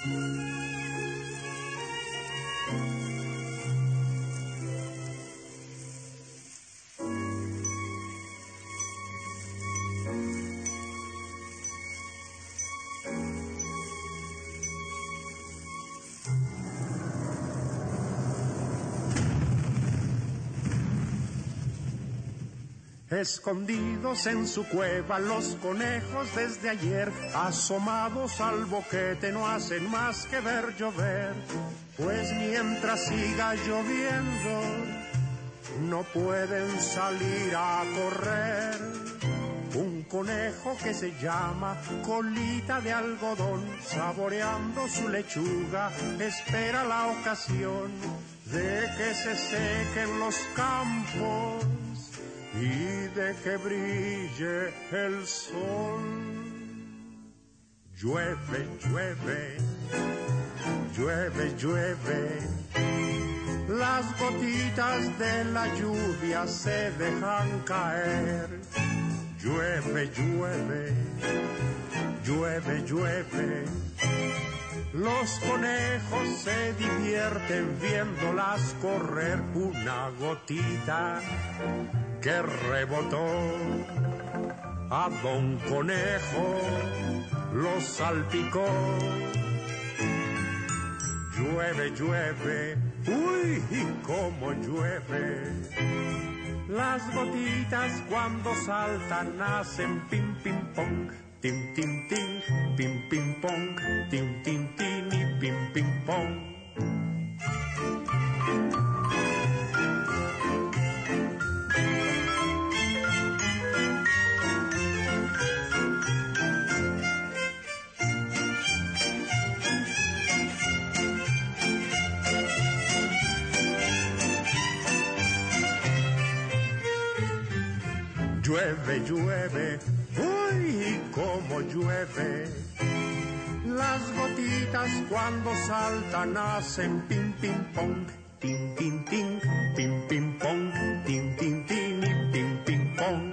Escondidos en su cueva los conejos desde ayer, asomados al boquete no hacen más que ver llover, pues mientras siga lloviendo no pueden salir a correr. Un conejo que se llama Colita de Algodón, saboreando su lechuga, espera la ocasión de que se sequen los campos y de que brille el sol. Llueve, llueve, llueve, llueve, las gotitas de la lluvia se dejan caer. Llueve, llueve, llueve, llueve, los conejos se divierten viéndolas correr. Una gotita que rebotó a Don Conejo lo salpicó. Llueve, llueve, uy, y cómo llueve. Las gotitas cuando saltan hacen pim, pim, pong, tim, tim, tim, pim, pim, pong, tim, tim, tim y pim, pim, pong. Llueve, llueve, uy, cómo llueve. Las gotitas cuando saltan hacen pim, pim, pong, tim, tim, tim, pim, pim, pong, tim, tim, tim y pim, pim, pong.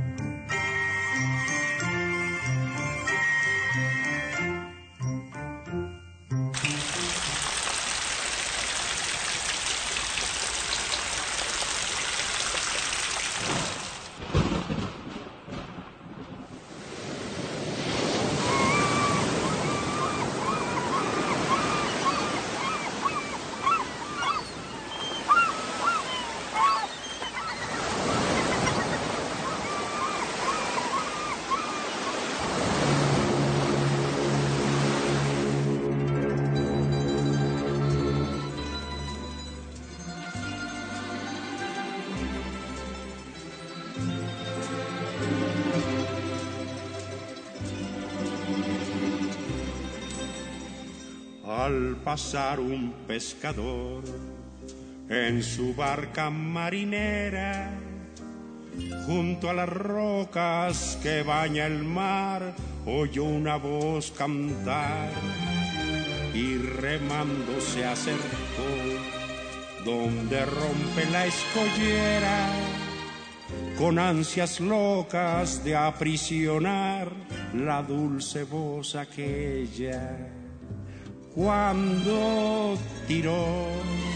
Al pasar un pescador en su barca marinera, junto a las rocas que baña el mar, oyó una voz cantar y remando se acercó donde rompe la escollera, con ansias locas de aprisionar la dulce voz aquella. Cuando tiró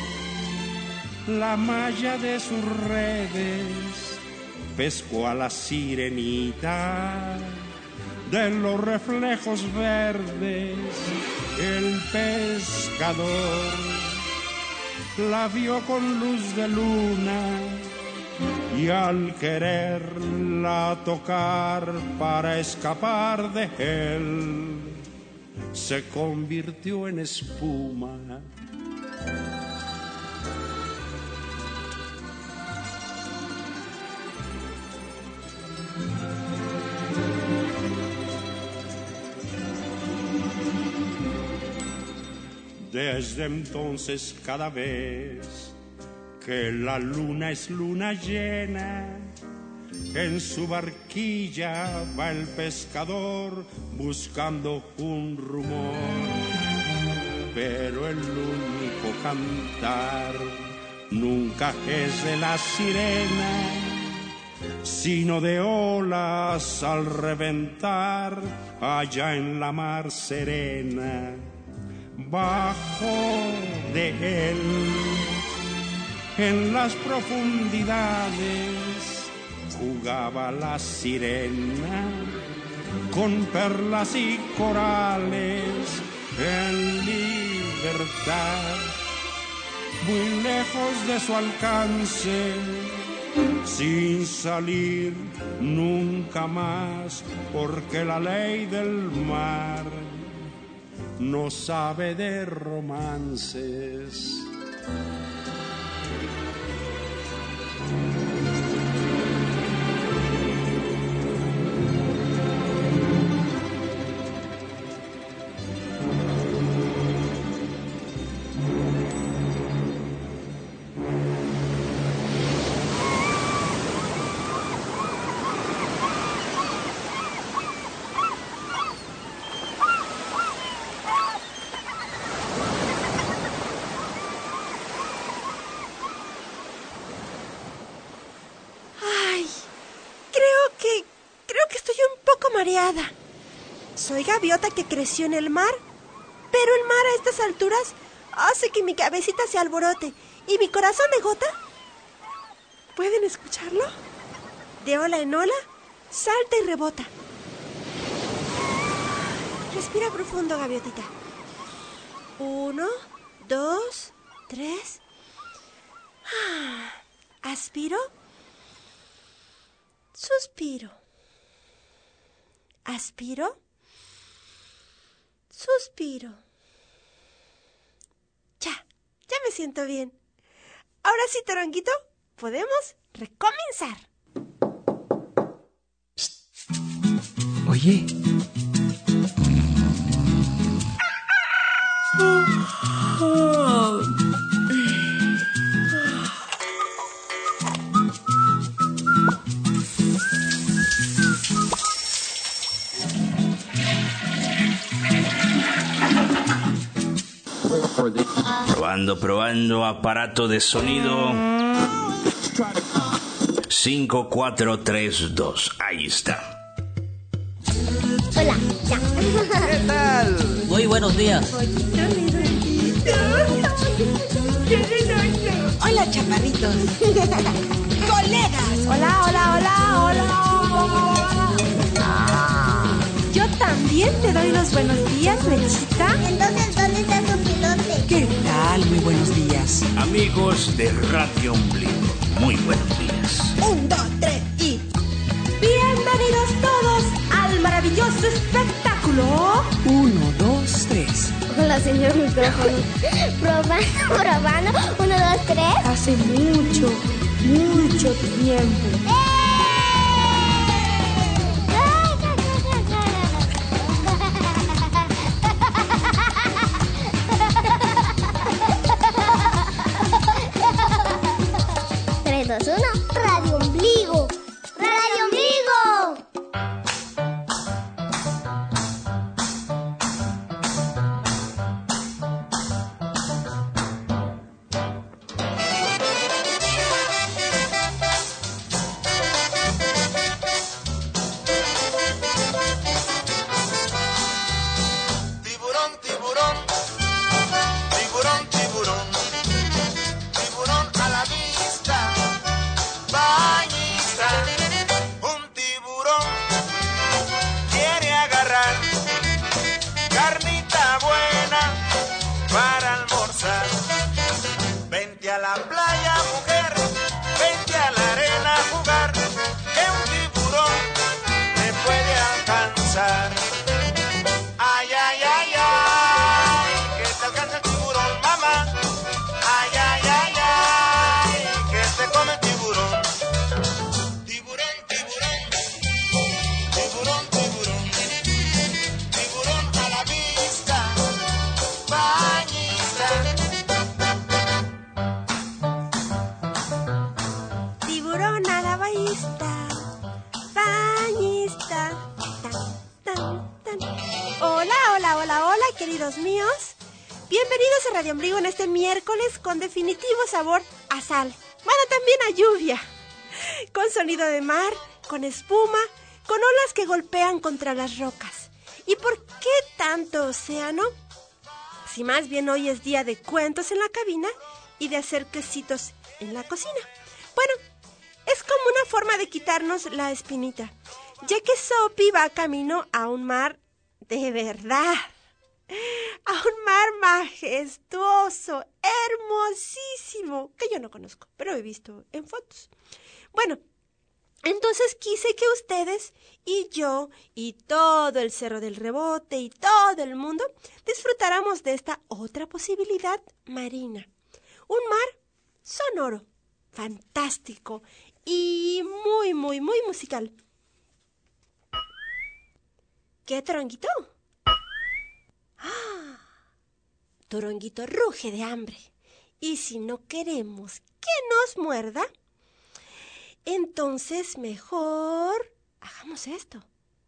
la malla de sus redes, pescó a la sirenita de los reflejos verdes. El pescador la vio con luz de luna y al quererla tocar para escapar de él, se convirtió en espuma. Desde entonces, cada vez que la luna es luna llena, en su barquilla va el pescador buscando un rumor, pero el único cantar nunca es de la sirena, sino de olas al reventar allá en la mar serena. debajo de él. En las profundidades jugaba la sirena con perlas y corales en libertad, muy lejos de su alcance, sin salir nunca más, porque la ley del mar no sabe de romances. Soy gaviota que creció en el mar, pero el mar a estas alturas hace que mi cabecita se alborote y mi corazón de gota. ¿Pueden escucharlo? De ola en ola, salta y rebota. Respira profundo, gaviotita. 1, 2, 3. Aspiro. Suspiro. Aspiro. Suspiro. Ya me siento bien. Ahora sí, Toronguito, podemos recomenzar. Oye. Probando aparato de sonido. 5, 4, 3, 2. Ahí está. Hola, ya. ¿Qué tal? Muy buenos días. Hola, chaparritos. Colegas. Hola. Yo también te doy los buenos días, Mechita. Entonces, ¿dónde está su pilote? ¿Qué tal? Muy buenos días. Amigos de Radio Ombligo, muy buenos días. 1, 2, 3 y... Bienvenidos todos al maravilloso espectáculo. 1, 2, 3. Hola, señor micrófono. Probando. 1, 2, 3. Hace mucho tiempo. Radio Ombligo. Radio Ombligo. Queridos míos, bienvenidos a Radio Ombligo en este miércoles con definitivo sabor a sal, bueno, también a lluvia, con sonido de mar, con espuma, con olas que golpean contra las rocas. ¿Y por qué tanto océano? Si más bien hoy es día de cuentos en la cabina y de hacer quesitos en la cocina. Bueno, es como una forma de quitarnos la espinita, ya que Sopi va camino a un mar de verdad. A un mar majestuoso, hermosísimo, que yo no conozco, pero he visto en fotos. Bueno, entonces quise que ustedes y yo y todo el Cerro del Rebote y todo el mundo disfrutáramos de esta otra posibilidad marina. Un mar sonoro, fantástico y muy, muy, muy musical. ¿Qué, Toronguito? ¡Ah! Toronguito ruge de hambre. Y si no queremos que nos muerda, entonces mejor hagamos esto.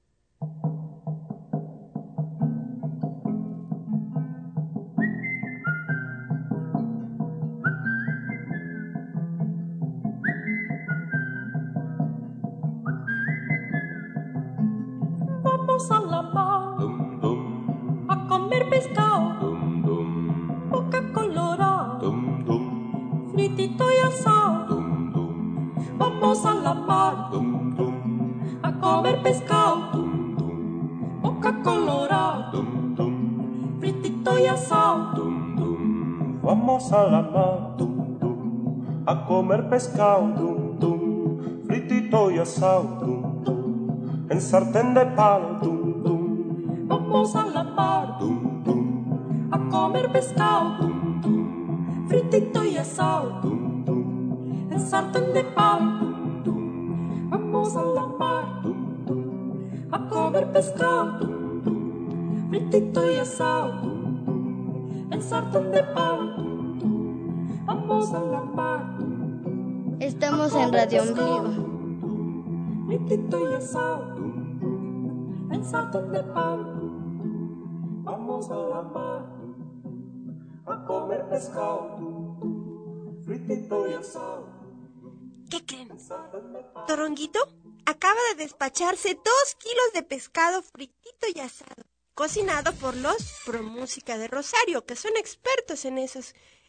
Vamos a la mar a comer pescado, boca colorada, fritito y asado. Vamos a la mar a comer pescado, boca colorada, fritito y asado. Vamos a la mar a comer pescado, fritito y asado, en sartén de palo. Vamos a la mar a comer pescado, fritito y asado, en sartén de palo. Vamos a la mar a comer pescado, fritito y asado, en sartén de palo. Vamos a la mar. Estamos en Radio Ombligo. Fritito y asado, en sartén de palo. Vamos a la mar a comer pescado, fritito y asado. ¿Qué creen? Toronguito acaba de despacharse 2 kilos de pescado fritito y asado, cocinado por los Pro Música de Rosario, que son expertos en ese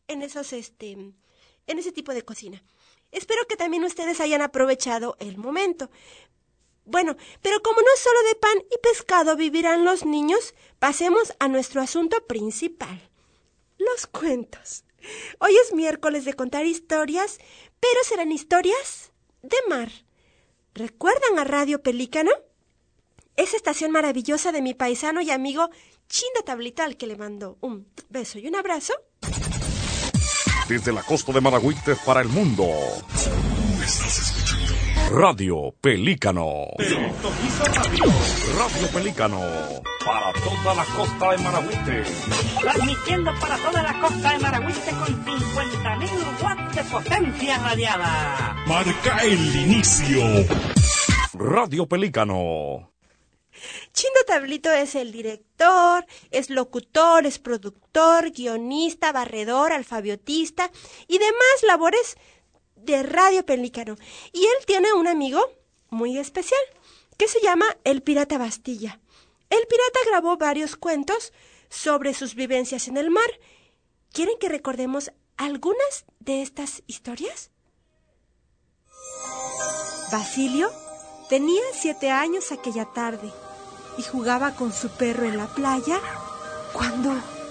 tipo de cocina. Espero que también ustedes hayan aprovechado el momento. Bueno, pero como no solo de pan y pescado vivirán los niños, pasemos a nuestro asunto principal, los cuentos. Hoy es miércoles de contar historias, pero serán historias de mar. ¿Recuerdan a Radio Pelícano? Esa estación maravillosa de mi paisano y amigo Chinda Tablita, al que le mando un beso y un abrazo. Desde la costa de Maragüite para el mundo. Estás escuchando Radio Pelícano. Radio Pelícano. Para toda la costa de Maragüite. Transmitiendo para toda la costa de Maragüite con 50.000 watts de potencia radiada. Marca el inicio. Radio Pelícano. Chindo Tablito es el director, es locutor, es productor, guionista, barredor, alfabetista y demás labores de Radio Pelícano. Y él tiene un amigo muy especial que se llama El Pirata Bastilla. El pirata grabó varios cuentos sobre sus vivencias en el mar. ¿Quieren que recordemos algunas de estas historias? Basilio tenía 7 años aquella tarde y jugaba con su perro en la playa cuando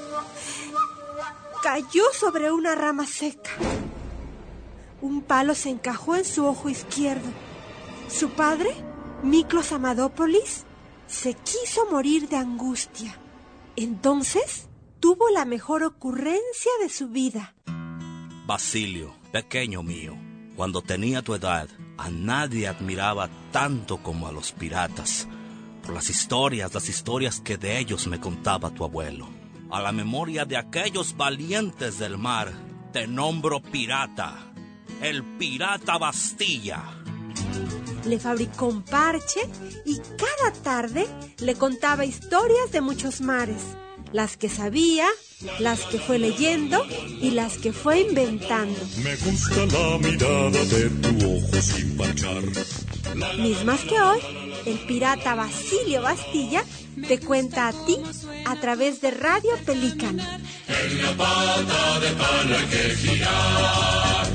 cayó sobre una rama seca. Un palo se encajó en su ojo izquierdo. Su padre, Miklos Amadópolis, se quiso morir de angustia. Entonces tuvo la mejor ocurrencia de su vida. Basilio, pequeño mío, cuando tenía tu edad, a nadie admiraba tanto como a los piratas. Por las historias que de ellos me contaba tu abuelo. A la memoria de aquellos valientes del mar, te nombro pirata, el Pirata Bastilla. Le fabricó un parche y cada tarde le contaba historias de muchos mares. Las que sabía, las que fue leyendo y las que fue inventando. Me gusta la mirada de tu ojo sin parchar. Mismas que hoy el pirata Basilio Bastilla te cuenta a ti a través de Radio Pelícano. En la pata de palo hay que girar.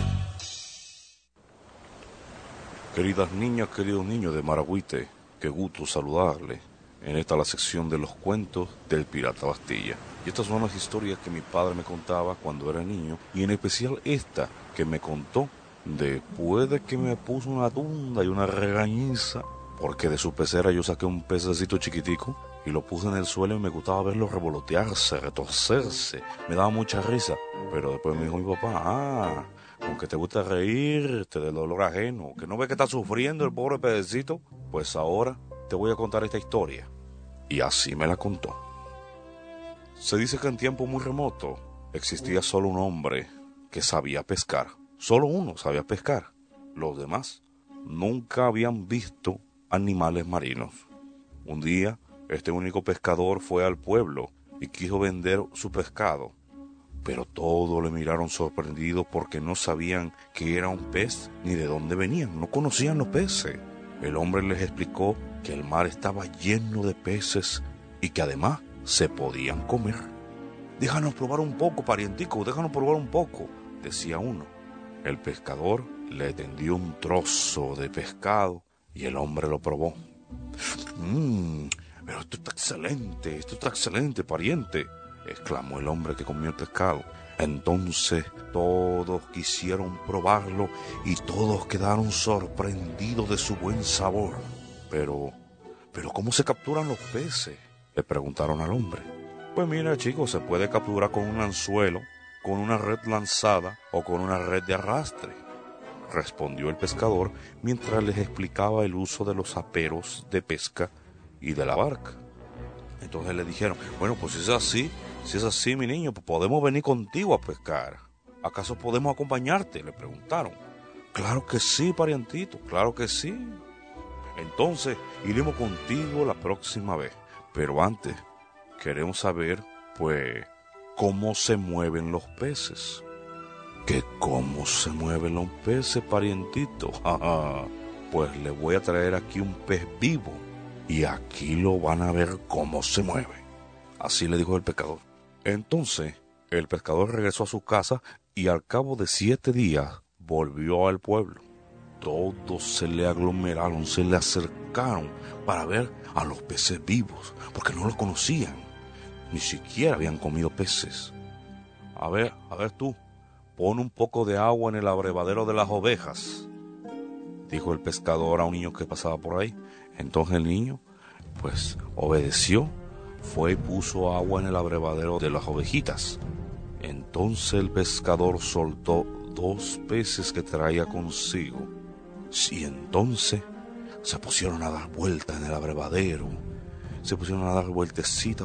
Queridas niñas, queridos niños de Maragüite, qué gusto saludarles. En esta la sección de los cuentos del pirata Bastilla. Y estas son las historias que mi padre me contaba cuando era niño, y en especial esta que me contó después de que me puso una tunda y una regañiza, porque de su pecera yo saqué un pececito chiquitico y lo puse en el suelo y me gustaba verlo revolotearse, retorcerse. Me daba mucha risa, pero después me dijo mi papá, aunque te gusta reírte del dolor ajeno, que no ves que está sufriendo el pobre pececito, pues ahora te voy a contar esta historia. Y así me la contó. Se dice que en tiempo muy remoto existía solo un hombre que sabía pescar. Solo uno sabía pescar. Los demás nunca habían visto animales marinos. Un día, este único pescador fue al pueblo y quiso vender su pescado. Pero todos le miraron sorprendidos porque no sabían que era un pez ni de dónde venían. No conocían los peces. El hombre les explicó que el mar estaba lleno de peces y que además se podían comer. Déjanos probar un poco, parientico, déjanos probar un poco, decía uno. El pescador le tendió un trozo de pescado y el hombre lo probó. Pero esto está excelente, pariente, exclamó el hombre que comió el pescado. Entonces todos quisieron probarlo y todos quedaron sorprendidos de su buen sabor. Pero ¿cómo se capturan los peces?, le preguntaron al hombre. Pues mira, chicos, se puede capturar con un anzuelo, con una red lanzada o con una red de arrastre, respondió el pescador mientras les explicaba el uso de los aperos de pesca y de la barca. Entonces le dijeron, bueno, pues si es así, mi niño, pues podemos venir contigo a pescar. ¿Acaso podemos acompañarte?, le preguntaron. Claro que sí, parientito, claro que sí. Entonces iremos contigo la próxima vez. Pero antes queremos saber, pues, cómo se mueven los peces. ¿Qué cómo se mueven los peces, parientito? Pues le voy a traer aquí un pez vivo y aquí lo van a ver cómo se mueve. Así le dijo el pescador. Entonces el pescador regresó a su casa y al cabo de 7 días volvió al pueblo. Todos se le aglomeraron, se le acercaron para ver a los peces vivos, porque no los conocían, ni siquiera habían comido peces. A ver tú, pon un poco de agua en el abrevadero de las ovejas, dijo el pescador a un niño que pasaba por ahí. Entonces el niño, pues, obedeció, fue y puso agua en el abrevadero de las ovejitas. Entonces el pescador soltó 2 peces que traía consigo. Y entonces se pusieron a dar vueltas en el abrevadero, se pusieron a dar vueltecita,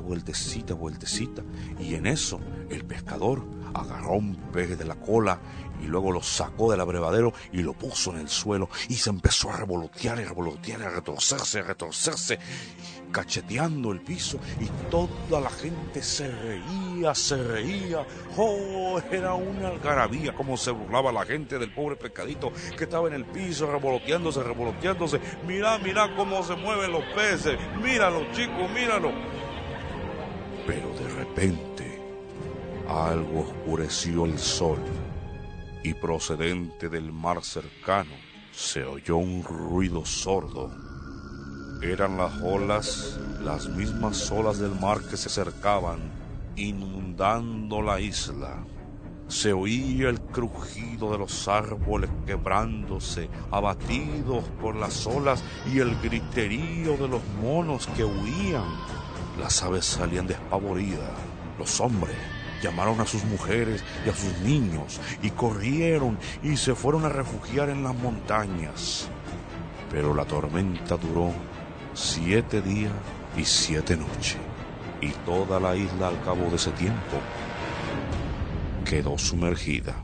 y en eso el pescador agarró un pez de la cola y luego lo sacó del abrevadero y lo puso en el suelo y se empezó a revolotear, a retorcerse, cacheteando el piso, y toda la gente se reía. ¡Oh! Era una algarabía como se burlaba la gente del pobre pescadito que estaba en el piso revoloteándose. Mira cómo se mueven los peces, míralo, chicos, míralo. Pero de repente algo oscureció el sol y procedente del mar cercano se oyó un ruido sordo. Eran las olas, las mismas olas del mar que se acercaban, inundando la isla. Se oía el crujido de los árboles quebrándose, abatidos por las olas, y el griterío de los monos que huían. Las aves salían despavoridas. Los hombres llamaron a sus mujeres y a sus niños y corrieron y se fueron a refugiar en las montañas. Pero la tormenta duró 7 días y 7 noches, y toda la isla al cabo de ese tiempo quedó sumergida.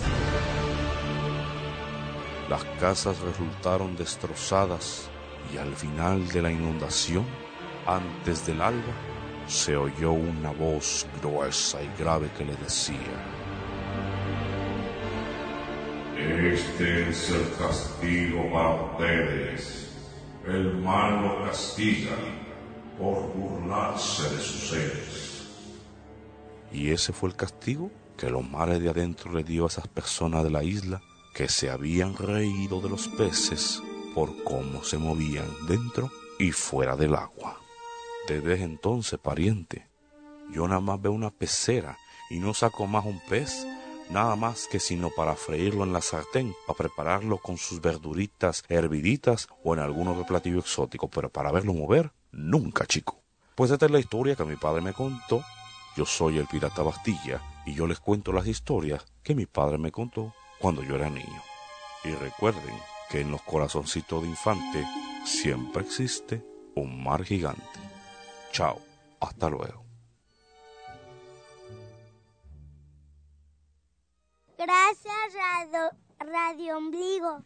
Las casas resultaron destrozadas y al final de la inundación, antes del alba, se oyó una voz gruesa y grave que le decía: Este es el castigo para ustedes. el mar lo castiga por burlarse de sus seres. Y ese fue el castigo que los mares de adentro le dio a esas personas de la isla que se habían reído de los peces por cómo se movían dentro y fuera del agua. Desde entonces, pariente, yo nada más veo una pecera y no saco más un pez, nada más que sino para freírlo en la sartén, para prepararlo con sus verduritas herviditas o en algún otro platillo exótico, pero para verlo mover, nunca, chico. Pues esta es la historia que mi padre me contó. Yo soy el Pirata Bastilla y yo les cuento las historias que mi padre me contó cuando yo era niño. Y recuerden que en los corazoncitos de infante siempre existe un mar gigante. Chao, hasta luego. Gracias, Radio Ombligo.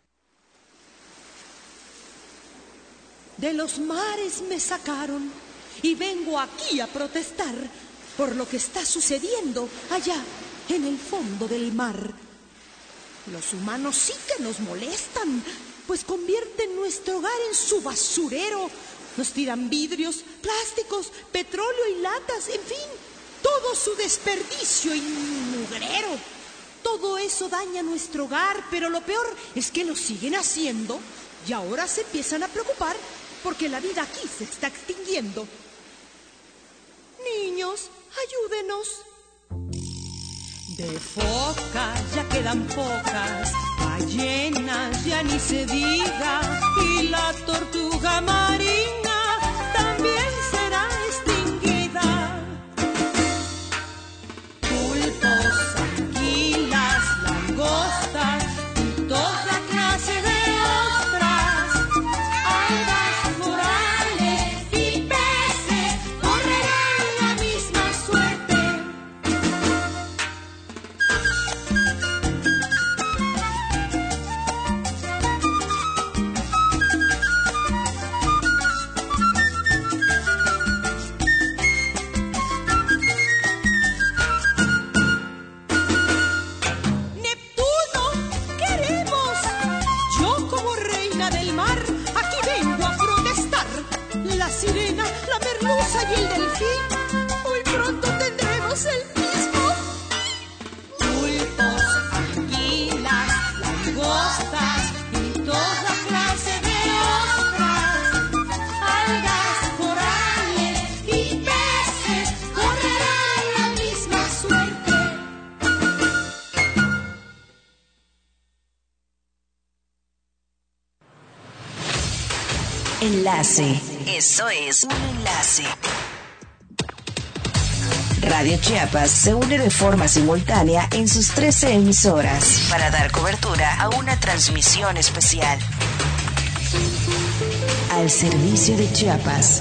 De los mares me sacaron y vengo aquí a protestar por lo que está sucediendo allá en el fondo del mar. Los humanos sí que nos molestan, pues convierten nuestro hogar en su basurero. Nos tiran vidrios, plásticos, petróleo y latas, en fin, todo su desperdicio y mugrero. Todo eso daña nuestro hogar, pero lo peor es que lo siguen haciendo y ahora se empiezan a preocupar porque la vida aquí se está extinguiendo. Niños, ayúdenos. De focas ya quedan pocas, ballenas ya ni se diga, y la tortuga marina también será extinguida. Pulpos, anguilas, langostas y toda clase de ostras, algas, corales y peces correrán la misma suerte. Y el delfín, muy pronto tendremos el mismo. Pulpos, anguilas, langostas y toda clase de ostras, algas, corales y peces correrán la misma suerte. Enlace. Eso es un enlace. Radio Chiapas se une de forma simultánea en sus 13 emisoras para dar cobertura a una transmisión especial. Al servicio de Chiapas.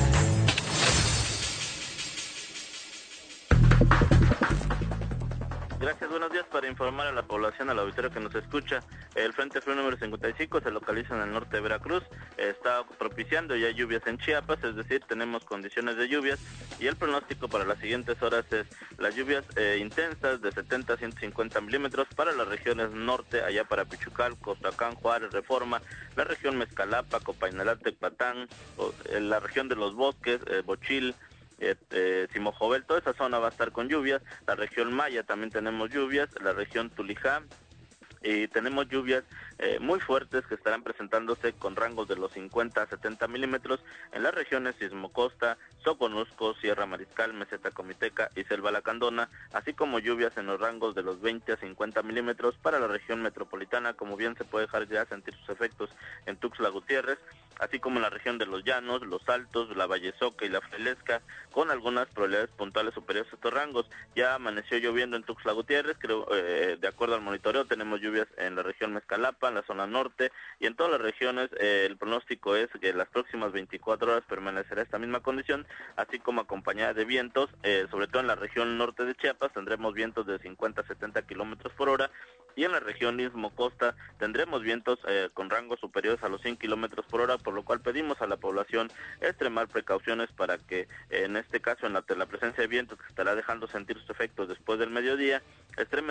Gracias, buenos días. Para informar a la población, al auditorio que nos escucha, el Frente Frío número 55 se localiza en el norte de Veracruz, está propiciando ya lluvias en Chiapas, es decir, tenemos condiciones de lluvias, y el pronóstico para las siguientes horas es las lluvias intensas de 70 a 150 milímetros para las regiones norte, allá para Pichucal, Costacán, Juárez, Reforma, la región Mezcalapa, Copainalá, Tecpatán, la región de los bosques, Bochil, Simojovel, toda esa zona va a estar con lluvias. La región Maya también tenemos lluvias, la región Tulijá, y tenemos lluvias muy fuertes que estarán presentándose con rangos de los 50 a 70 milímetros en las regiones Sismocosta, Soconusco, Sierra Mariscal, Meseta Comiteca y Selva Lacandona, así como lluvias en los rangos de los 20 a 50 milímetros para la región metropolitana, como bien se puede dejar ya sentir sus efectos en Tuxtla Gutiérrez, así como en la región de los Llanos, los Altos, la Vallesoca y la Fresca, con algunas probabilidades puntuales superiores a estos rangos. Ya amaneció lloviendo en Tuxtla Gutiérrez, creo, de acuerdo al monitoreo, tenemos lluvias en la región Mezcalapa, en la zona norte y en todas las regiones. El pronóstico es que las próximas 24 horas permanecerá esta misma condición, así como acompañada de vientos, sobre todo en la región norte de Chiapas tendremos vientos de 50 a 70 kilómetros por hora, y en la región Istmo Costa tendremos vientos con rangos superiores a los 100 kilómetros por hora, por lo cual pedimos a la población extremar precauciones para que en este caso, en la presencia de vientos que estará dejando sentir sus efectos después del mediodía, extremen toda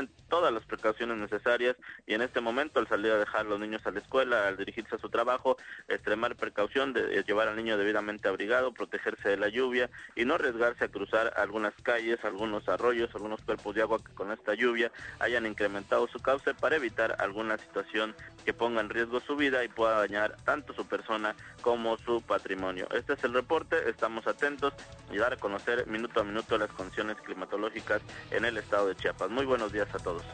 todas las precauciones necesarias, y en este momento al salir a dejar a los niños a la escuela, al dirigirse a su trabajo, extremar precaución de llevar al niño debidamente abrigado, protegerse de la lluvia y no arriesgarse a cruzar algunas calles, algunos arroyos, algunos cuerpos de agua que con esta lluvia hayan incrementado su cauce, para evitar alguna situación que ponga en riesgo su vida y pueda dañar tanto su persona como su patrimonio. Este es el reporte, estamos atentos y dar a conocer minuto a minuto las condiciones climatológicas en el estado de Chiapas. Muy buenos días a todos.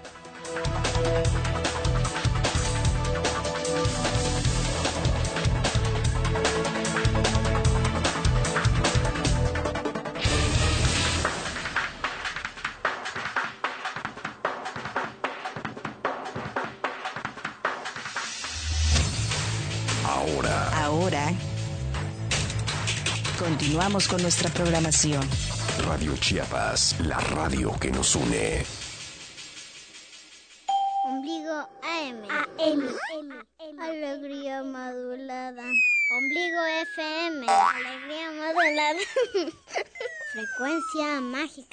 Ahora continuamos con nuestra programación. Radio Chiapas, la radio que nos une. Ombligo AM. Alegría modulada. Ombligo FM. Alegría modulada. Frecuencia mágica.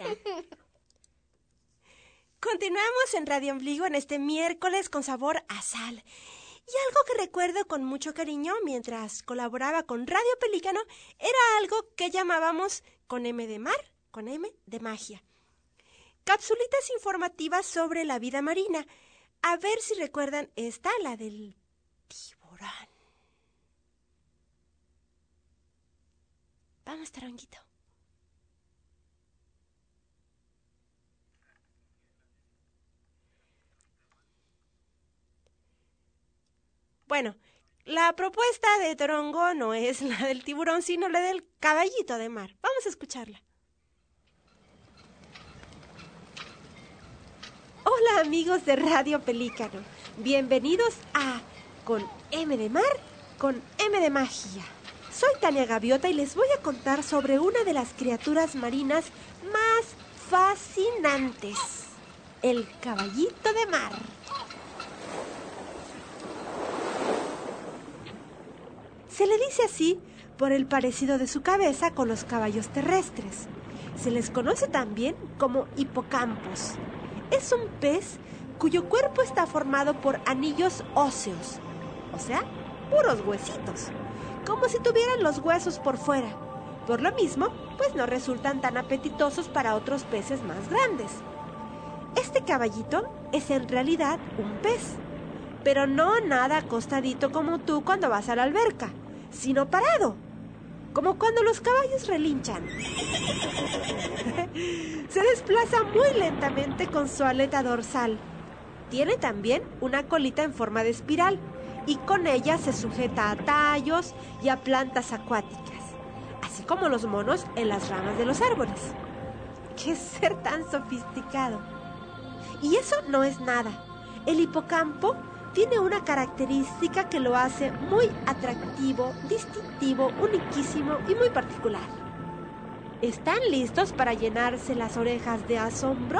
Continuamos en Radio Ombligo en este miércoles con sabor a sal. Y algo que recuerdo con mucho cariño mientras colaboraba con Radio Pelícano era algo que llamábamos con M de mar, con M de magia. Capsulitas informativas sobre la vida marina. A ver si recuerdan esta, la del tiburón. Vamos, Taronguito. Bueno, la propuesta de Torongo no es la del tiburón, sino la del caballito de mar. Vamos a escucharla. Hola amigos de Radio Pelícano, bienvenidos a Con M de Mar, con M de Magia. Soy Tania Gaviota y les voy a contar sobre una de las criaturas marinas más fascinantes, el caballito de mar. Se le dice así por el parecido de su cabeza con los caballos terrestres. Se les conoce también como hipocampos. Es un pez cuyo cuerpo está formado por anillos óseos, o sea, puros huesitos, como si tuvieran los huesos por fuera. Por lo mismo, pues no resultan tan apetitosos para otros peces más grandes. Este caballito es en realidad un pez, pero no nada acostadito como tú cuando vas a la alberca, sino parado, como cuando los caballos relinchan. Se desplaza muy lentamente con su aleta dorsal. Tiene también una colita en forma de espiral y con ella se sujeta a tallos y a plantas acuáticas, así como los monos en las ramas de los árboles. ¡Qué ser tan sofisticado! Y eso no es nada. El hipocampo tiene una característica que lo hace muy atractivo, distintivo, uniquísimo y muy particular. ¿Están listos para llenarse las orejas de asombro?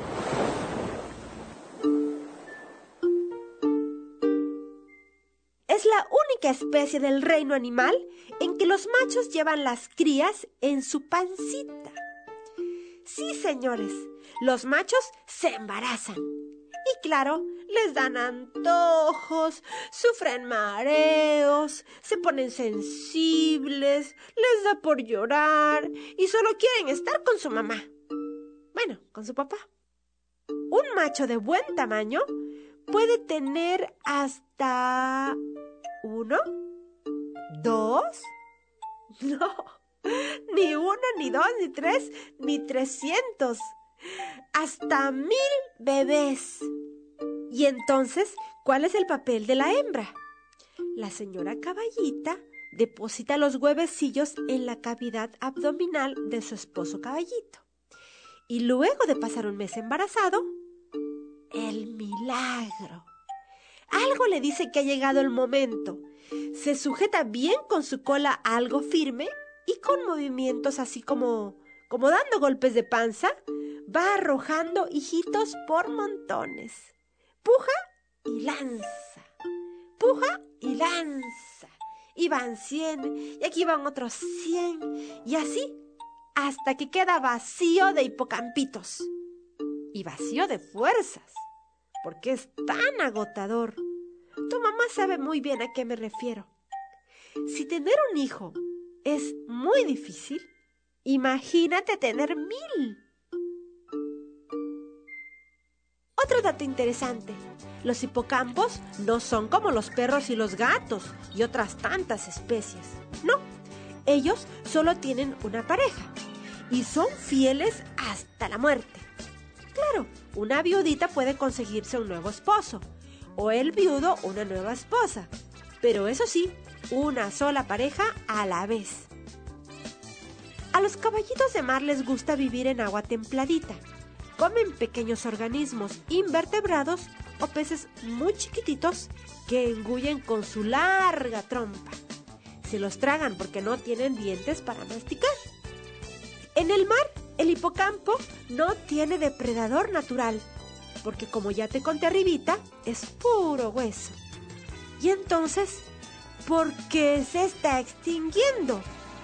Es la única especie del reino animal en que los machos llevan las crías en su pancita. Sí, señores, los machos se embarazan. Y claro, les dan antojos, sufren mareos, se ponen sensibles, les da por llorar y solo quieren estar con su mamá. Bueno, con su papá. Un macho de buen tamaño puede tener hasta 1, 2, no, ni 1, ni 2, ni 3, ni 300. Hasta 1000 bebés. Y entonces, ¿cuál es el papel de la hembra? La señora caballita deposita los huevecillos en la cavidad abdominal de su esposo caballito. Y luego de pasar un mes embarazado, el milagro. Algo le dice que ha llegado el momento. Se sujeta bien con su cola algo firme y con movimientos así como dando golpes de panza, va arrojando hijitos por montones. Puja y lanza, puja y lanza. Y van 100, y aquí van otros 100, y así hasta que queda vacío de hipocampitos. Y vacío de fuerzas. porque es tan agotador. Tu mamá sabe muy bien a qué me refiero. Si tener un hijo es muy difícil, imagínate tener 1000. Otro dato interesante: los hipocampos no son como los perros y los gatos y otras tantas especies. No, ellos solo tienen una pareja y son fieles hasta la muerte. Claro, una viudita puede conseguirse un nuevo esposo o el viudo una nueva esposa, pero eso sí, una sola pareja a la vez. A los caballitos de mar les gusta vivir en agua templadita. Comen pequeños organismos invertebrados o peces muy chiquititos que engullen con su larga trompa. Se los tragan porque no tienen dientes para masticar. En el mar, el hipocampo no tiene depredador natural, porque como ya te conté arribita, es puro hueso. Y entonces, ¿por qué se está extinguiendo?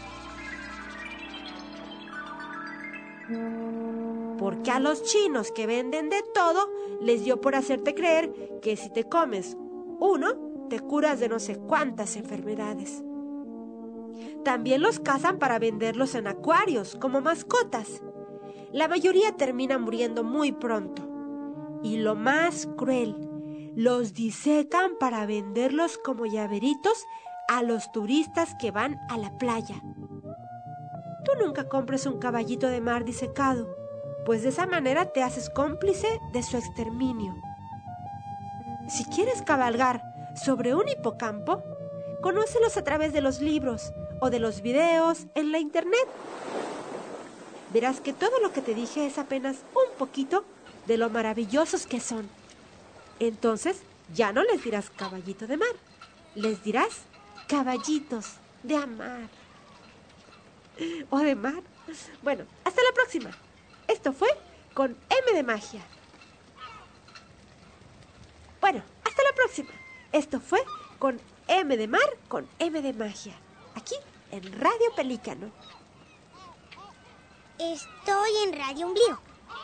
Porque a los chinos que venden de todo les dio por hacerte creer que si te comes uno, te curas de no sé cuántas enfermedades. También los cazan para venderlos en acuarios como mascotas. La mayoría termina muriendo muy pronto. Y lo más cruel, los disecan para venderlos como llaveritos a los turistas que van a la playa. Tú nunca compres un caballito de mar disecado, pues de esa manera te haces cómplice de su exterminio. Si quieres cabalgar sobre un hipocampo, conócelos a través de los libros o de los videos en la internet. Verás que todo lo que te dije es apenas un poquito de lo maravillosos que son. Entonces ya no les dirás caballito de mar, les dirás caballitos de amar o de mar. Bueno, hasta la próxima. Esto fue con M de magia. Bueno, hasta la próxima. Esto fue con M de mar, con M de magia. Aquí en Radio Pelícano. Estoy en Radio Ombligo.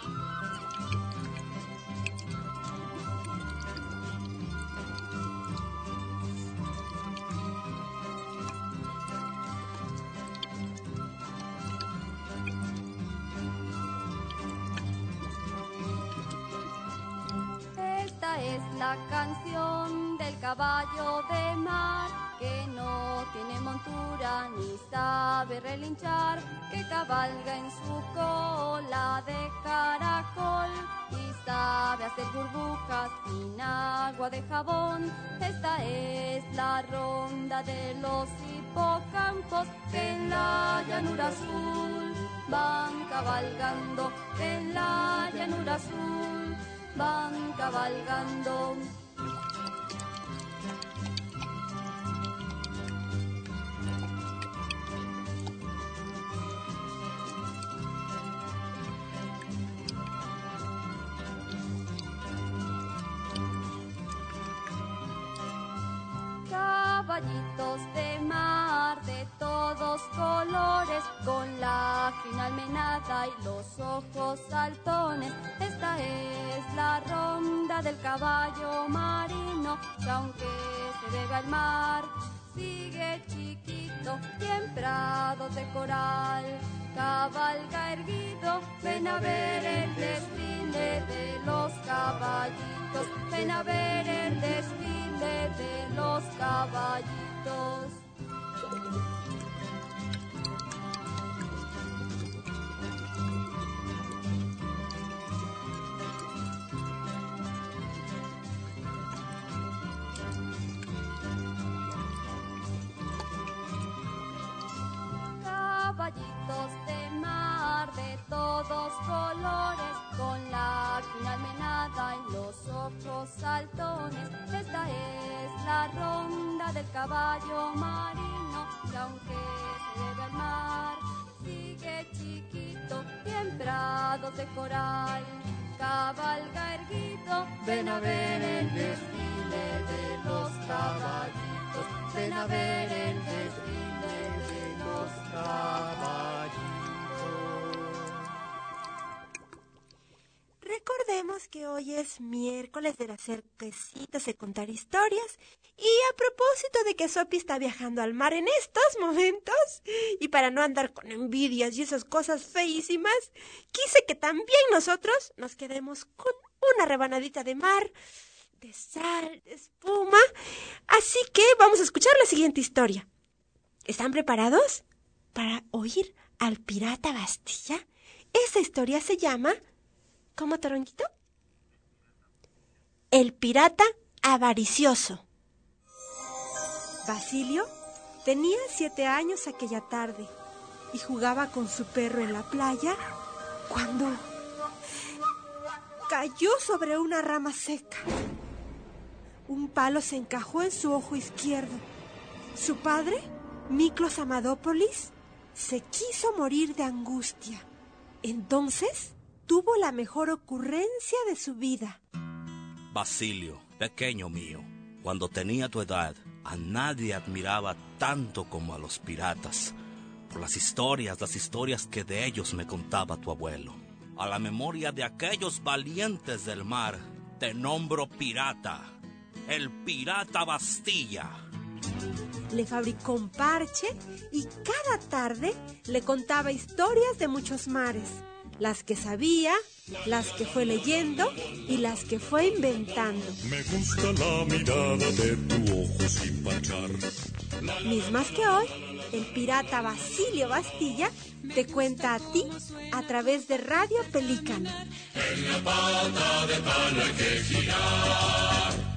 Es la canción del caballo de mar que no tiene montura ni sabe relinchar, que cabalga en su cola de caracol y sabe hacer burbujas sin agua de jabón. Esta es la ronda de los hipocampos que en la llanura azul van cabalgando, en la llanura azul van cabalgando. Caballitos de mar de todos colores, con la crina almenada y los ojos saltones. Esta es la ronda del caballo marino, que aunque se vega el mar, sigue chiquito y en prados de coral cabalga erguido. Ven a ver el desfile de los caballitos, ven a ver el desfile de los caballitos. Caballitos de mar de todos colores, con la crina almenada y los ojos saltones. Esta es la ronda del caballo marino, que aunque se vega el mar, sigue chiquito y en prados de coral cabalga erguido. Ven a ver el desfile de los caballitos, ven a ver el desfile de los caballitos. Recordemos recordemos que hoy es miércoles de hacer quesitos y contar historias. Y a propósito de que Sopi está viajando al mar en estos momentos, y para no andar con envidias y esas cosas feísimas, quise que también nosotros nos quedemos con una rebanadita de mar, de sal, de espuma. Así que vamos a escuchar la siguiente historia. ¿Están preparados para oír al pirata Bastilla? Esta historia se llama... ¿Cómo, Toronjito? El pirata avaricioso. Basilio tenía 7 años aquella tarde y jugaba con su perro en la playa cuando cayó sobre una rama seca. Un palo se encajó en su ojo izquierdo. Su padre, Miklos Amadópolis, se quiso morir de angustia. Entonces tuvo la mejor ocurrencia de su vida. Basilio, pequeño mío, cuando tenía tu edad, a nadie admiraba tanto como a los piratas, por las historias que de ellos me contaba tu abuelo. A la memoria de aquellos valientes del mar, te nombro pirata, el pirata Bastilla. Le fabricó un parche y cada tarde le contaba historias de muchos mares, las que sabía, las que fue leyendo y las que fue inventando. Me gusta la mirada de tu ojo sin parchar. Mismas que hoy, el pirata Basilio Bastilla te cuenta a ti a través de Radio Pelícano. En la pata de palo hay que girar.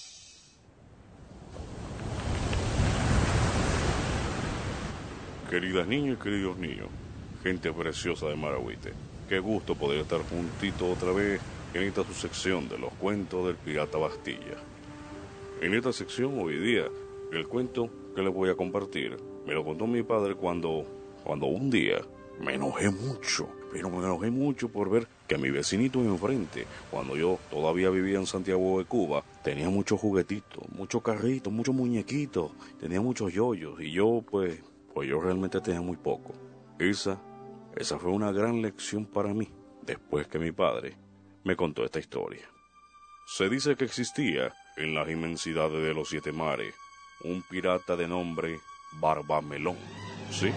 Queridas niñas y queridos niños, gente preciosa de Maragüite, qué gusto poder estar juntito otra vez en esta su sección de los cuentos del pirata Bastilla. En esta sección hoy día, el cuento que les voy a compartir, me lo contó mi padre cuando un día me enojé mucho por ver que mi vecinito enfrente, cuando yo todavía vivía en Santiago de Cuba, tenía muchos juguetitos, muchos carritos, muchos muñequitos, tenía muchos yoyos y yo pues yo realmente tenía muy poco. Esa fue una gran lección para mí, después que mi padre me contó esta historia. Se dice que existía en las inmensidades de los 7 mares un pirata de nombre Barbamelón, ¿sí?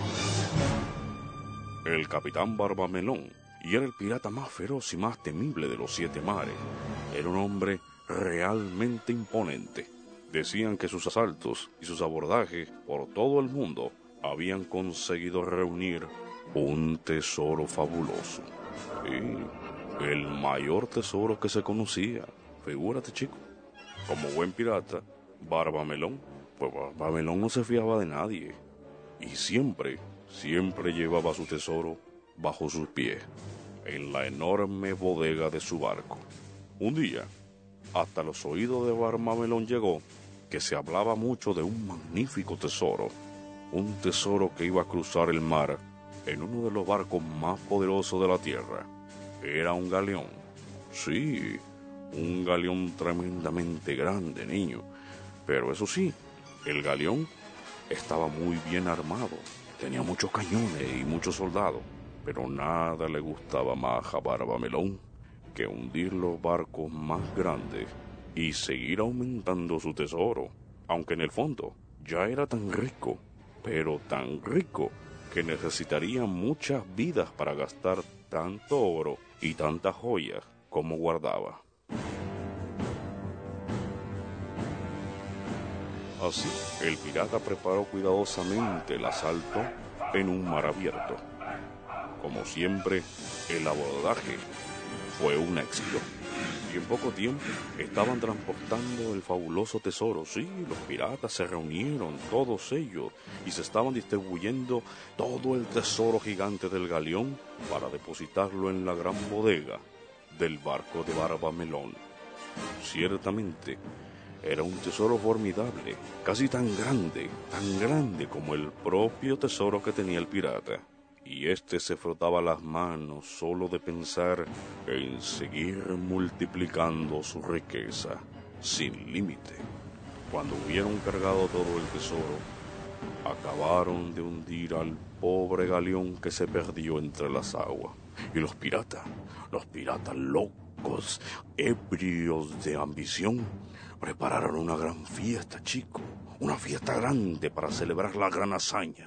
El capitán Barbamelón, y era el pirata más feroz y más temible de los 7 mares. Era un hombre realmente imponente. Decían que sus asaltos y sus abordajes por todo el mundo habían conseguido reunir un tesoro fabuloso. Sí, el mayor tesoro que se conocía. Figúrate, chico. Como buen pirata, Barbamelón no se fiaba de nadie. Y siempre llevaba su tesoro bajo sus pies, en la enorme bodega de su barco. Un día, hasta los oídos de Barbamelón llegó que se hablaba mucho de un magnífico tesoro. Un tesoro que iba a cruzar el mar en uno de los barcos más poderosos de la tierra. Era un galeón. Sí, un galeón tremendamente grande, niño. Pero eso sí, el galeón estaba muy bien armado. Tenía muchos cañones y muchos soldados. Pero nada le gustaba más a Barbamelón que hundir los barcos más grandes y seguir aumentando su tesoro. Aunque en el fondo ya era tan rico, pero tan rico, que necesitaría muchas vidas para gastar tanto oro y tantas joyas como guardaba. Así, el pirata preparó cuidadosamente el asalto en un mar abierto. Como siempre, el abordaje fue un éxito. Y en poco tiempo estaban transportando el fabuloso tesoro. Sí, los piratas se reunieron, todos ellos, y se estaban distribuyendo todo el tesoro gigante del galeón para depositarlo en la gran bodega del barco de Barbamelón. Ciertamente, era un tesoro formidable, casi tan grande como el propio tesoro que tenía el pirata. Y este se frotaba las manos solo de pensar en seguir multiplicando su riqueza sin límite. Cuando hubieron cargado todo el tesoro, acabaron de hundir al pobre galeón que se perdió entre las aguas. Y los piratas barcos, ebrios de ambición, prepararon una gran fiesta, chico. Una fiesta grande para celebrar la gran hazaña.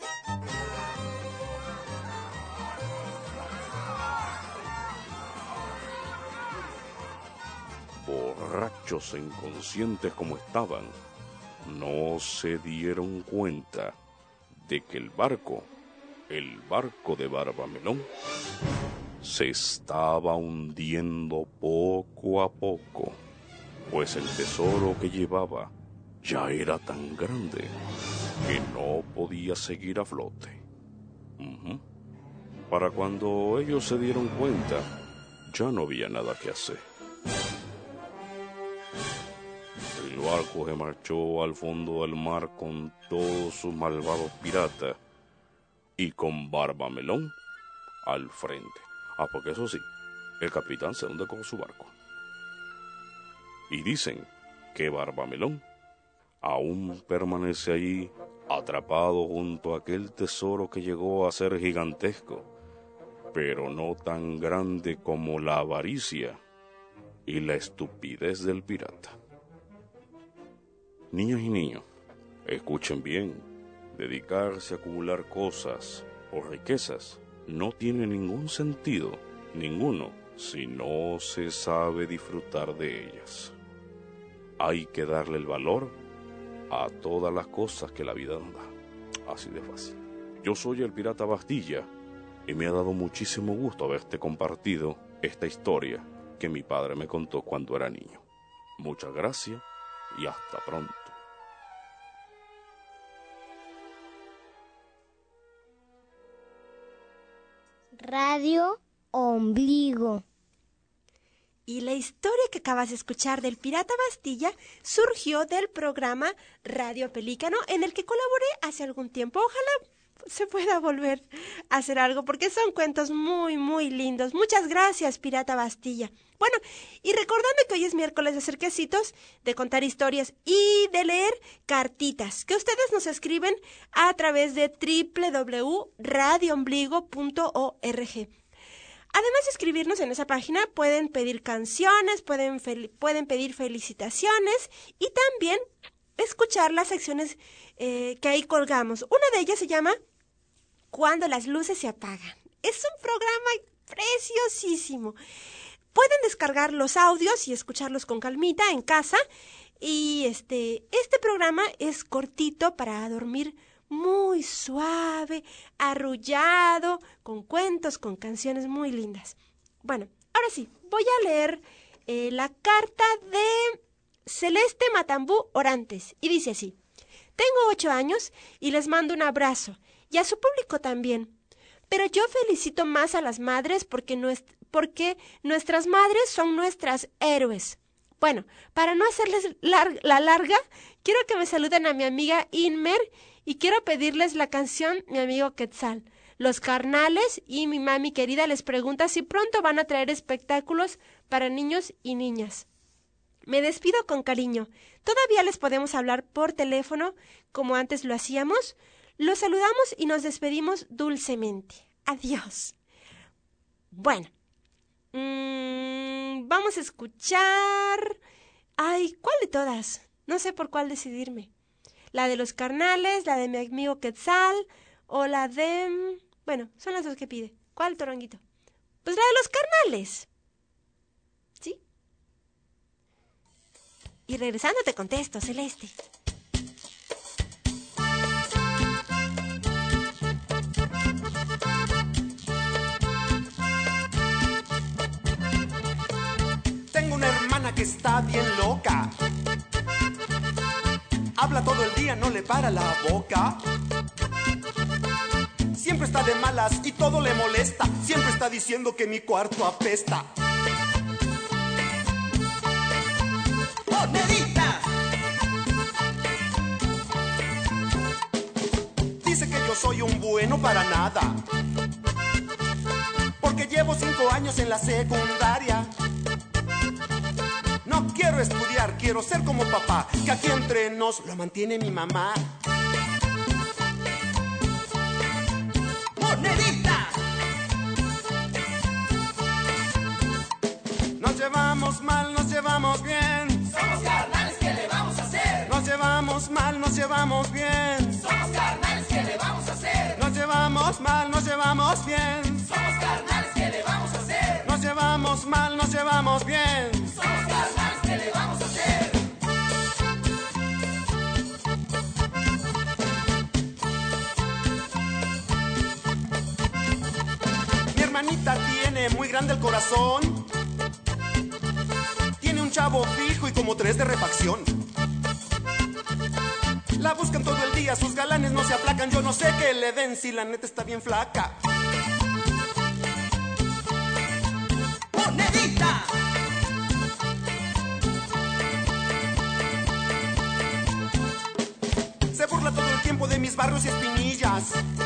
Borrachos e inconscientes como estaban, no se dieron cuenta de que el barco de Barbamelón, se estaba hundiendo poco a poco, pues el tesoro que llevaba ya era tan grande que no podía seguir a flote. Para cuando ellos se dieron cuenta, ya no había nada que hacer. El barco se marchó al fondo del mar con todos sus malvados piratas y con Barbamelón al frente. Porque eso sí, el capitán se hunde con su barco. Y dicen que Barbamelón aún permanece allí, atrapado junto a aquel tesoro que llegó a ser gigantesco, pero no tan grande como la avaricia y la estupidez del pirata. Niñas y niños, escuchen bien, dedicarse a acumular cosas o riquezas no tiene ningún sentido, ninguno, si no se sabe disfrutar de ellas. Hay que darle el valor a todas las cosas que la vida nos da. Así de fácil. Yo soy el Pirata Bastilla y me ha dado muchísimo gusto haberte compartido esta historia que mi padre me contó cuando era niño. Muchas gracias y hasta pronto. Radio Ombligo. Y la historia que acabas de escuchar del Pirata Bastilla surgió del programa Radio Pelícano, en el que colaboré hace algún tiempo. Ojalá se pueda volver a hacer algo, porque son cuentos muy, muy lindos. Muchas gracias, Pirata Bastilla. Bueno, y recordando que hoy es miércoles de hacer quesitos, de contar historias y de leer cartitas, que ustedes nos escriben a través de www.radioombligo.org. Además de escribirnos en esa página, pueden pedir canciones, pueden pedir felicitaciones y también escuchar las secciones que ahí colgamos. Una de ellas se llama Cuando las luces se apagan. Es un programa preciosísimo. Pueden descargar los audios y escucharlos con calmita en casa. Y este programa es cortito para dormir muy suave, arrullado, con cuentos, con canciones muy lindas. Bueno, ahora sí, voy a leer la carta de Celeste Matambú Orantes. Y dice así: tengo 8 años y les mando un abrazo, y a su público también. Pero yo felicito más a las madres porque nuestras madres son nuestras héroes. Bueno, para no hacerles la larga, quiero que me saluden a mi amiga Inmer y quiero pedirles la canción Mi amigo Quetzal. Los carnales y mi mami querida les pregunta si pronto van a traer espectáculos para niños y niñas. Me despido con cariño. Todavía les podemos hablar por teléfono como antes lo hacíamos. Los saludamos y nos despedimos dulcemente. Adiós. Bueno, vamos a escuchar... Ay, ¿cuál de todas? No sé por cuál decidirme. La de los carnales, la de mi amigo Quetzal o la de... Bueno, son las dos que pide. ¿Cuál, Toronguito? Pues la de los carnales. ¿Sí? Y regresando te contesto, Celeste. Tengo una hermana que está bien loca. Habla todo el día, no le para la boca. Siempre está de malas y todo le molesta. Siempre está diciendo que mi cuarto apesta. ¡Monedita! Dice que yo soy un bueno para nada, porque llevo 5 años en la secundaria. No quiero estudiar, quiero ser como papá, que aquí entre nos lo mantiene mi mamá. ¡Monedita! No llevamos mal, nos llevamos bien. Somos carnales, ¿qué le vamos a hacer? Nos llevamos mal, nos llevamos bien. Somos carnales, ¿qué le vamos a hacer? Nos llevamos mal, nos llevamos bien. Somos carnales, ¿qué le vamos a hacer? Nos llevamos mal, nos llevamos bien. Somos carnales, ¿qué le vamos a hacer? Mi hermanita tiene muy grande el corazón. Tiene un chavo fijo y como 3 de refacción. La buscan todo el día, sus galanes no se aplacan. Yo no sé qué le den si la neta está bien flaca. ¡Monedita! Se burla todo el tiempo de mis barrios y espinillas.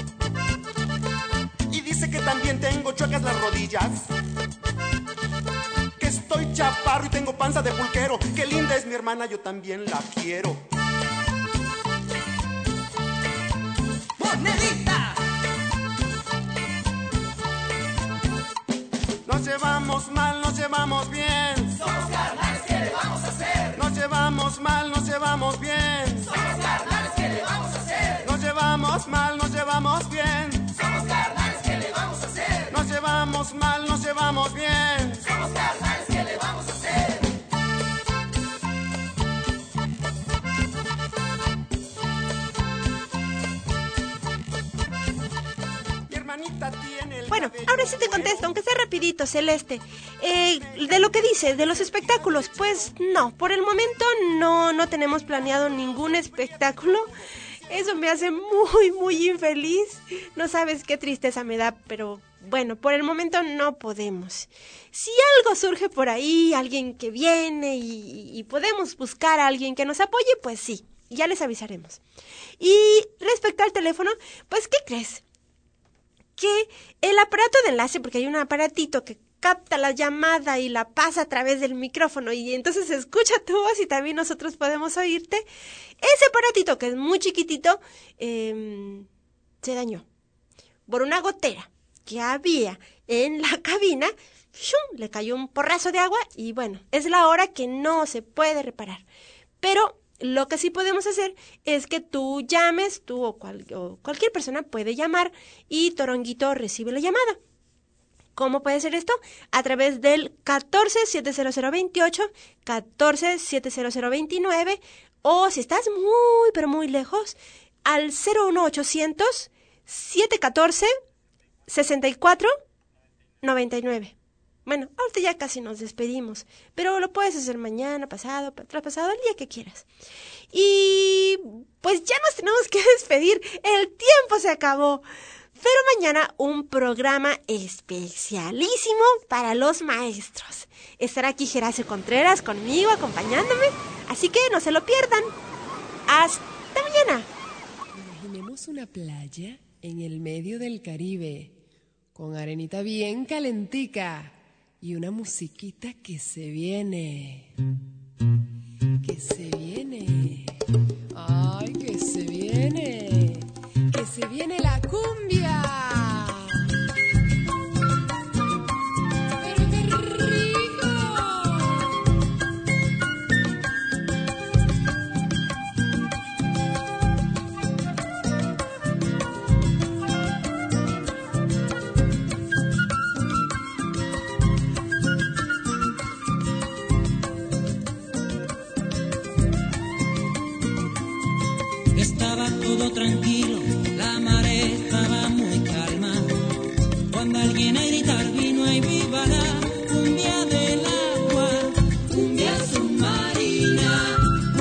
Y dice que también tengo chuecas las rodillas. Que estoy chaparro y tengo panza de pulquero. Qué linda es mi hermana, yo también la quiero. ¡Monedita! Nos llevamos mal, nos llevamos bien. Somos carnales, ¿qué le vamos a hacer? Nos llevamos mal, nos llevamos bien. Somos carnales, ¿qué le vamos a hacer? Nos llevamos mal, nos llevamos bien. Somos carnales, ¿qué le vamos a hacer? Nos llevamos mal, nos llevamos bien. Somos carnales, ¿qué le vamos a hacer? Mi hermanita tiene el Bueno, ahora sí te contesto, aunque sea rapidito, Celeste. De lo que dices, de los espectáculos, pues no, por el momento no tenemos planeado ningún espectáculo. Eso me hace muy, muy infeliz. No sabes qué tristeza me da, pero bueno, por el momento no podemos. Si algo surge por ahí, alguien que viene y podemos buscar a alguien que nos apoye, pues sí, ya les avisaremos. Y respecto al teléfono, pues ¿qué crees? Que el aparato de enlace, porque hay un aparatito que capta la llamada y la pasa a través del micrófono y entonces se escucha tu voz y también nosotros podemos oírte. Ese aparatito, que es muy chiquitito, se dañó por una gotera que había en la cabina. ¡Shum! Le cayó un porrazo de agua y bueno, es la hora que no se puede reparar. Pero lo que sí podemos hacer es que tú llames, tú o cualquier persona puede llamar y Toronguito recibe la llamada. ¿Cómo puede ser esto? A través del 14-70028, 14-70029 o si estás muy, pero muy lejos, al 01800-714-6499. Bueno, ahorita ya casi nos despedimos, pero lo puedes hacer mañana, pasado, traspasado, el día que quieras. Y pues ya nos tenemos que despedir, el tiempo se acabó. Pero mañana un programa especialísimo para los maestros. Estará aquí Geracio Contreras conmigo, acompañándome, así que no se lo pierdan. ¡Hasta mañana! Imaginemos una playa en el medio del Caribe, con arenita bien calentica y una musiquita que se viene. Que se viene. ¡Ay, que se viene! ¡Que se viene la cumbia! ¡Pero qué rico! Estaba todo tranquilo, la marea estaba muy calma, cuando alguien a gritar vino y viva la cumbia del agua, cumbia submarina,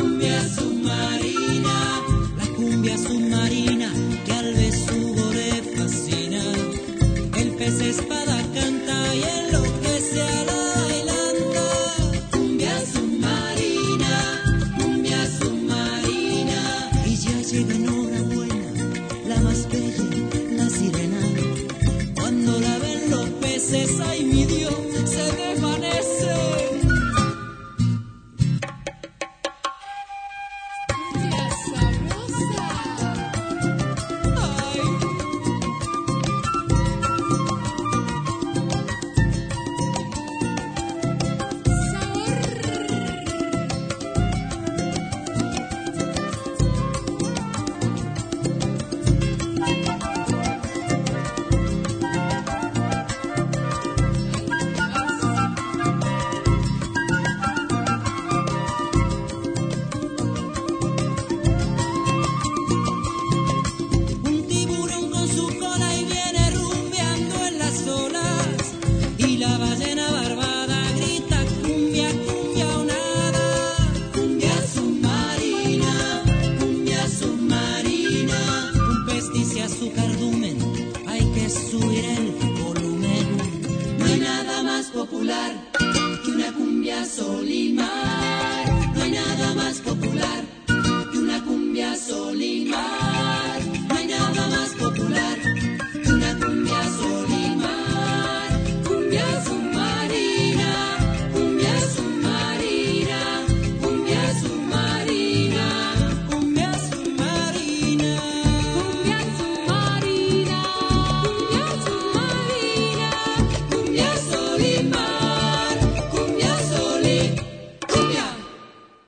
la cumbia submarina que al besugo le fascina, el pez espada canta y enloquece a la bailanta, cumbia submarina, y ya llega enhorabuena subir el volumen. No hay nada más popular que una cumbia Solimar.